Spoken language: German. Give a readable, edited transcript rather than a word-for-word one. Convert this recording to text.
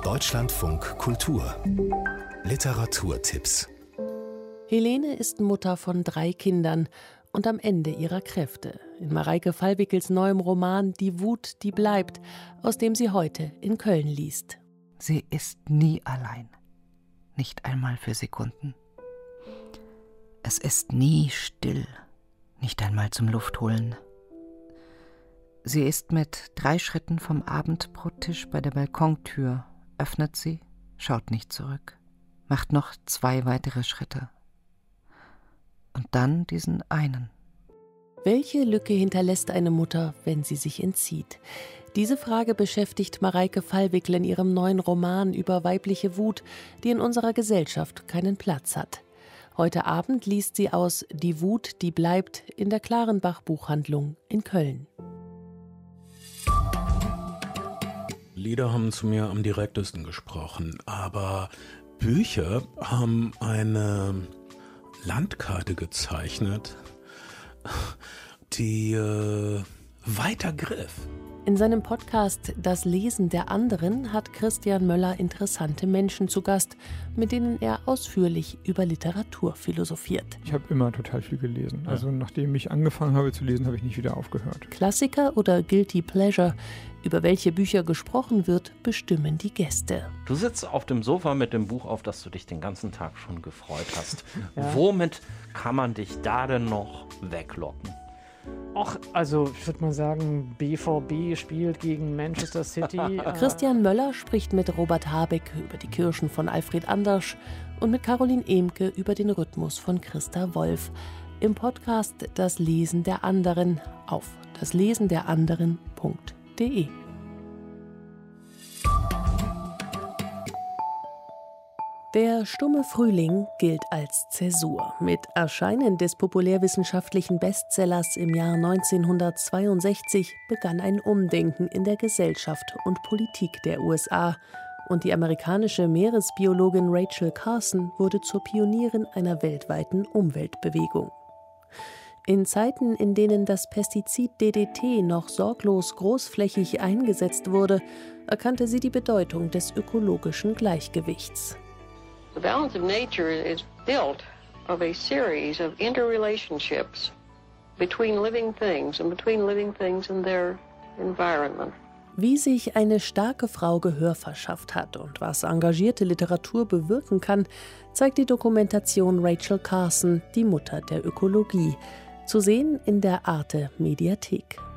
Deutschlandfunk Kultur Literaturtipps. Helene ist Mutter von 3 Kindern und am Ende ihrer Kräfte. In Mareike Fallwickels neuem Roman »Die Wut, die bleibt«, aus dem sie heute in Köln liest. Sie ist nie allein. Nicht einmal für Sekunden. Es ist nie still. Nicht einmal zum Luftholen. Sie ist mit 3 Schritten vom Abendbrottisch bei der Balkontür, öffnet sie, schaut nicht zurück, macht noch 2 weitere Schritte. Und dann diesen einen. Welche Lücke hinterlässt eine Mutter, wenn sie sich entzieht? Diese Frage beschäftigt Mareike Fallwickel in ihrem neuen Roman über weibliche Wut, die in unserer Gesellschaft keinen Platz hat. Heute Abend liest sie aus »Die Wut, die bleibt« in der Clarenbach-Buchhandlung in Köln. Lieder haben zu mir am direktesten gesprochen, aber Bücher haben eine Landkarte gezeichnet, die weiter griff. In seinem Podcast »Das Lesen der anderen« hat Christian Möller interessante Menschen zu Gast, mit denen er ausführlich über Literatur philosophiert. Ich habe immer total viel gelesen. Also nachdem ich angefangen habe zu lesen, habe ich nicht wieder aufgehört. Klassiker oder Guilty Pleasure, über welche Bücher gesprochen wird, bestimmen die Gäste. Du sitzt auf dem Sofa mit dem Buch, auf das du dich den ganzen Tag schon gefreut hast. Ja. Womit kann man dich da denn noch weglocken? Ach, also ich würde mal sagen, BVB spielt gegen Manchester City. Christian Möller spricht mit Robert Habeck über die Kirschen von Alfred Andersch und mit Caroline Ehmke über den Rhythmus von Christa Wolf. Im Podcast »Das Lesen der anderen« auf daslesenderanderen.de. Der stumme Frühling gilt als Zäsur. Mit Erscheinen des populärwissenschaftlichen Bestsellers im Jahr 1962 begann ein Umdenken in der Gesellschaft und Politik der USA. Und die amerikanische Meeresbiologin Rachel Carson wurde zur Pionierin einer weltweiten Umweltbewegung. In Zeiten, in denen das Pestizid DDT noch sorglos großflächig eingesetzt wurde, erkannte sie die Bedeutung des ökologischen Gleichgewichts. The balance of nature is built of a series of interrelationships between living things and their environment. Wie sich eine starke Frau Gehör verschafft hat und was engagierte Literatur bewirken kann, zeigt die Dokumentation Rachel Carson, die Mutter der Ökologie, zu sehen in der Arte Mediathek.